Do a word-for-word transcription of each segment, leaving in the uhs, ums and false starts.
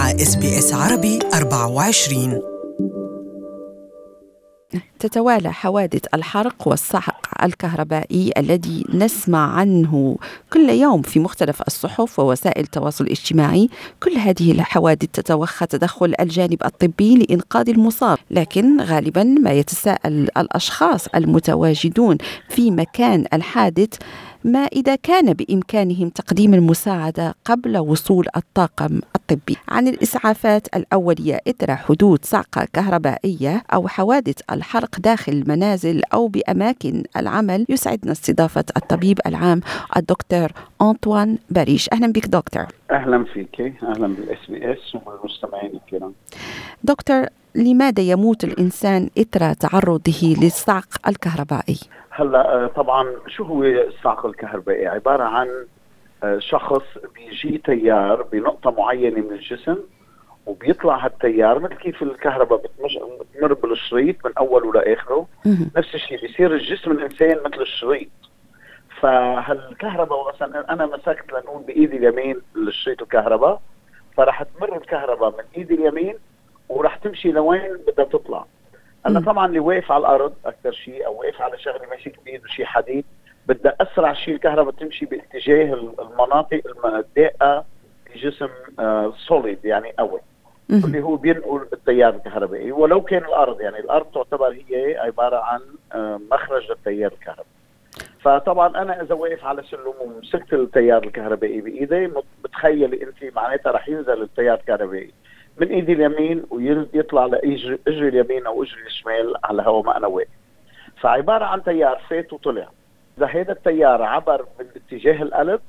مع إس بي إس عربي أربعة وعشرين. تتوالى حوادث الحرق والصعق الكهربائي الذي نسمع عنه كل يوم في مختلف الصحف ووسائل التواصل الاجتماعي. كل هذه الحوادث تتوخى تدخل الجانب الطبي لإنقاذ المصاب، لكن غالبا ما يتساءل الأشخاص المتواجدون في مكان الحادث ما إذا كان بإمكانهم تقديم المساعدة قبل وصول الطاقم الطبي. عن الإسعافات الأولية إثر حدوث صعقة كهربائية أو حوادث الحرق داخل المنازل أو بأماكن العمل، يسعدنا استضافة الطبيب العام الدكتور أنطوان باريش. أهلا بك دكتور. أهلا فيك، أهلا بالإس بي إس والمستمعين الكرام. دكتور، لماذا يموت الإنسان إثر تعرضه للصعق الكهربائي؟ هلا طبعا شو هو الصعق الكهربائي؟ عبارة عن شخص بيجي تيار بنقطة معينة من الجسم وبيطلع هالتيار، مثل كيف الكهرباء بتمر بالشريط من أوله لآخره، نفس الشيء بيصير الجسم الإنسان مثل الشريط. فهالكهرباء مثلا أنا مسكت لنقول بإيدي اليمين الشريط الكهرباء، فرح تمر الكهرباء من إيدي اليمين ورح تمشي لوين بدها تطلع. أنا طبعا اللي واقف على الأرض أكثر شيء أو واقف على شغلة ماسك بإيده شيء حديد، بدها أسرع شيء الكهرباء تمشي باتجاه المناطق الداقة في جسم سوليد يعني قوي، اللي هو بينقل التيار الكهربائي. ولو كان الأرض، يعني الأرض تعتبر هي عبارة عن مخرج للتيار الكهربائي. فطبعا أنا إذا واقف على سلم ومسكت التيار الكهربائي بإيدي، بتخيلي أنت معناتها رح ينزل التيار الكهربائي من ايدي اليمين ويطلع لاجري اجري اليمين او اجري الشمال على هوا ما انا واقف. فعباره عن تيار فات وطلع. اذا هذا التيار عبر من اتجاه القلب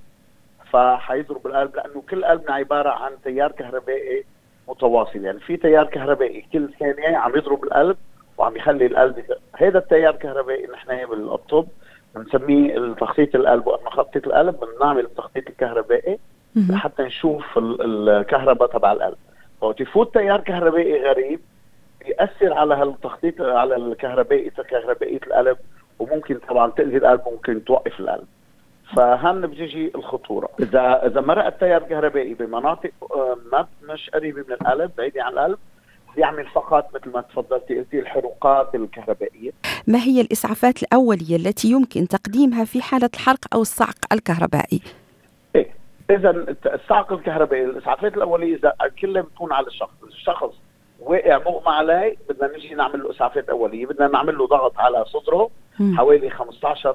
فحيضرب القلب، لانه كل قلبنا عباره عن تيار كهربائي متواصل، يعني في تيار كهربائي كل ثانيه عم يضرب القلب وعم يخلي القلب. هذا التيار الكهربائي نحن بالطب بنسميه تخطيط القلب، واما خطيط القلب بنعمل التخطيط الكهربائي لحتى نشوف الكهرباء تبع القلب. وقت يفوت تيار كهربائي غريب بيأثر على هالتخطيط على الكهربائي كهربائية القلب، وممكن طبعا تأذي القلب وممكن توقف القلب. فهن بتيجي الخطورة إذا إذا مرق التيار الكهربائي بمناطق ما مش قريبة من القلب، بعيدة عن القلب، بيعمل فقط مثل ما تفضلتي قلتي الحروقات الكهربائية. ما هي الإسعافات الأولية التي يمكن تقديمها في حالة الحرق أو الصعق الكهربائي؟ إيه إذا الصعق الكهربائي الإسعافات الأولية إذا كلها بتكون على الشخص، الشخص واقع مغمى عليه، بدنا نجي نعمل له إسعافات أولية. بدنا نعمل له ضغط على صدره حوالي خمسة عشر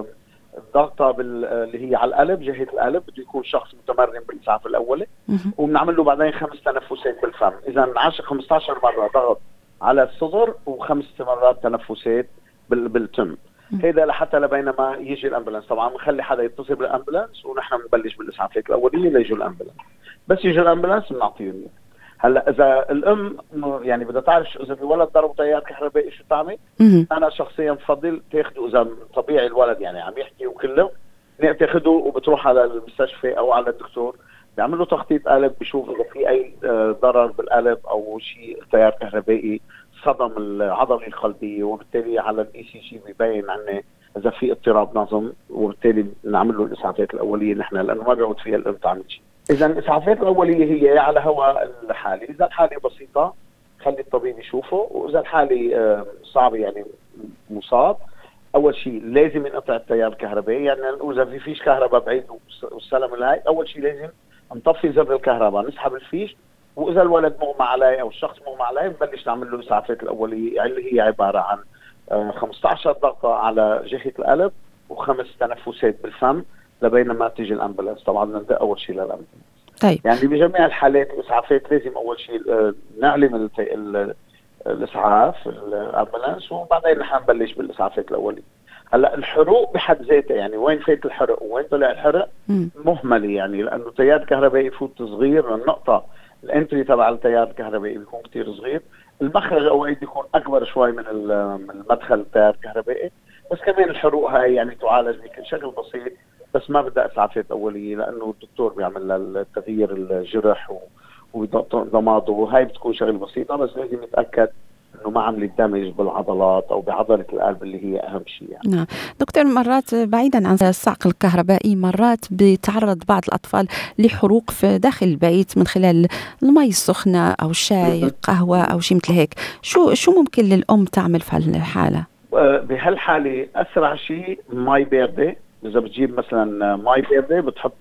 ضغطة اللي هي على القلب، جهة القلب، بده يكون شخص متمرن بالإسعاف الأولي. وبنعمل له بعدين خمس تنفسات بالفم. إذا عشر خمسة عشر مرة ضغط على الصدر وخمس مرات تنفسات بالتم. هذا لحتى لبينما يجي الامبولانس. طبعا بنخلي حدا يتصل بالامبولانس ونحن بنبلش بالاسعافات الاوليه ليجوا الامبولانس. بس يجي الامبولانس بنعطيهم. هلا اذا الام يعني بدها تعرف اذا الولد ضرب تيار كهربائي شو تعمل؟ انا شخصيا بفضل تاخذه اذا طبيعي الولد يعني عم يحكي وكله، تاخذه وبتروح على المستشفى او على الدكتور بيعمل له تخطيط قلب، بشوف اذا في اي ضرر بالقلب او شيء تيار كهربائي صدم العضله القلبيه، وبالتالي على الاي سي جي بيبين عنا اذا في اضطراب نظم، وبالتالي نعمل له الاسعافات الاوليه نحن لانه ما بيعود فيها الام تعمل شيء. اذا الاسعافات الاوليه هي على هواء الحاله. اذا الحاله بسيطه خلي الطبيب يشوفه، واذا الحاله صعبه يعني مصاب، اول شيء لازم ينقطع التيار الكهربائي. يعني اذا في فيش كهرباء بعيد والسلم الهاي، اول شيء لازم نطفي زر الكهرباء، نسحب الفيش، واذا الولد مغمى عليه او الشخص مغمى عليه بنبلش نعمل له الاسعافات الاوليه اللي هي عباره عن خمسة عشر ضغطه على جهه القلب وخمس تنفسات بالفم لبينما تيجي الامبولانس. طبعا نبدا اول شيء للامبولانس. طيب. يعني بجميع الحالات الاسعافات لازم اول شيء نعلم الاسعاف الامبولانس وبعدين نحن نبلش بالاسعافات الاوليه. هلا الحروق بحد ذاتها يعني وين فات الحرق وين طلع الحرق مهمله، يعني لانه التيار الكهربائي يفوت صغير، النقطه الانتري تبع التيار الكهربائي بيكون كثير صغير، المخرج اوقات بيكون اكبر شوي من من المدخل التيار الكهربائي. بس كمان الحروق هاي يعني تعالج بشكل بسيط، بس ما بدها اسعافات اوليه لانه الدكتور بيعمل لها تغيير الجرح وضماده، وهي بتكون شغله بسيطه. بس لازم يتاكد انه ما عملت دمج بالعضلات او بعضله القلب اللي هي اهم شيء يعني. نعم دكتور، مرات بعيدا عن الصعق الكهربائي مرات بيتعرض بعض الأطفال لحروق في داخل البيت من خلال المي السخنة أو الشاي قهوة أو شيء مثل هيك. شو شو ممكن للأم تعمل في هالحالة؟ بهالحالة أسرع شيء مي باردة. إذا بتجيب مثلا مي باردة بتحط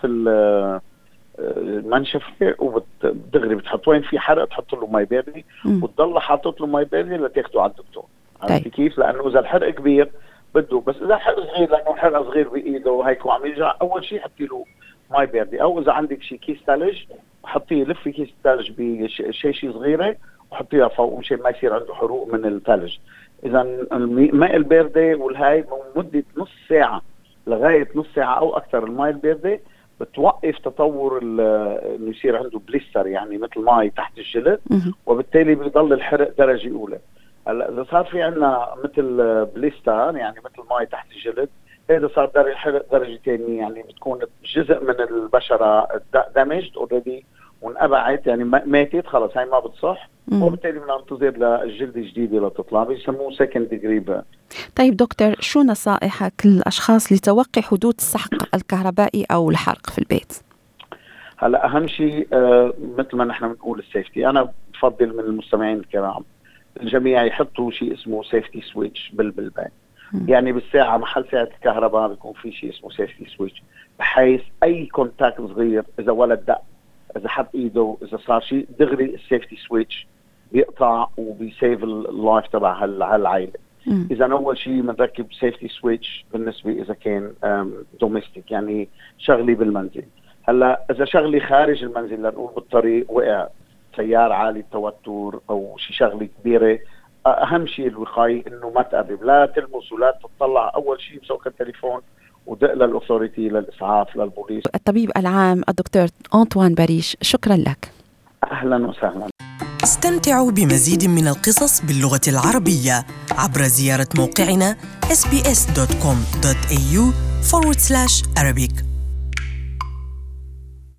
المنشفة وبتغري، بتحط وين في حرق تحط له مي باردة وتضل حاطط له مي باردة لتاخده على الدكتور. عرفتي كيف؟ لأنه إذا الحرق كبير بده، بس إذا الحرق صغير لأنه الحرق صغير بإيده وهيك وعم يرجع، أول شيء حطي له مي باردة. أو إذا عندك شيء كيس ثلج حطيه، لفي كيس ثلج بشيشة صغيرة وحطيها فوق مشان ما يصير عنده حروق من الثلج. إذا الماء الباردة والهاي مدة نص ساعة لغاية نص ساعة أو أكثر، الماء الباردة بتوقف تطور إنه يصير عنده بليستر، يعني مثل ماء تحت الجلد، وبالتالي بيضل الحرق درجة أولى. هلا إذا صار في عنا مثل بليستر يعني مثل ماء تحت الجلد، هذا صار درجة الحرق درجة ثانية، يعني بتكون جزء من البشرة دمجت اوريدي وانقبعت، يعني ماتت خلص، هاي ما بتصح، وبالتالي بننتظر للجلد الجديدة لتطلع، بيسموه سكند ديجري بيرن. طيب دكتور، شو نصائحك للأشخاص لتوقي حدوث السحق الكهربائي أو الحرق في البيت؟ هلا أهم شيء آه مثل ما نحن بنقول السيفتي. أنا بفضل من المستمعين الكرام الجميع يحطوا شيء اسمه سيفتي سويتش بالبيت، يعني بالساعة محل ساعة الكهرباء بيكون في شيء اسمه سيفتي سويتش، بحيث أي كونتاكت صغير، إذا ولد دق، إذا حط إيده، إذا صار شيء، دغري السيفتي سويتش بيقطع وبيسيف اللايف تبع هالعائلة. إذا أول شيء بنركب سيفتي سويتش بالنسبة إذا كان دوميستيك، يعني شغلي بالمنزل. هلا إذا شغلي خارج المنزل، لنقول بالطريق وقع سيارة عالي التوتر أو شيء شغلة كبيرة، أهم شيء الوقاية، إنه ما تقرب، لا تلمس ولا تطلع. أول شيء بسوق التليفون ودق للأثوريتي، للإسعاف، للبوليس. الطبيب العام الدكتور أنطوان باريش، شكرا لك. أهلا وسهلا. استمتعوا بمزيد من القصص باللغة العربية عبر زيارة موقعنا إس بي إس دوت كوم دوت إيه يو forward slash Arabic.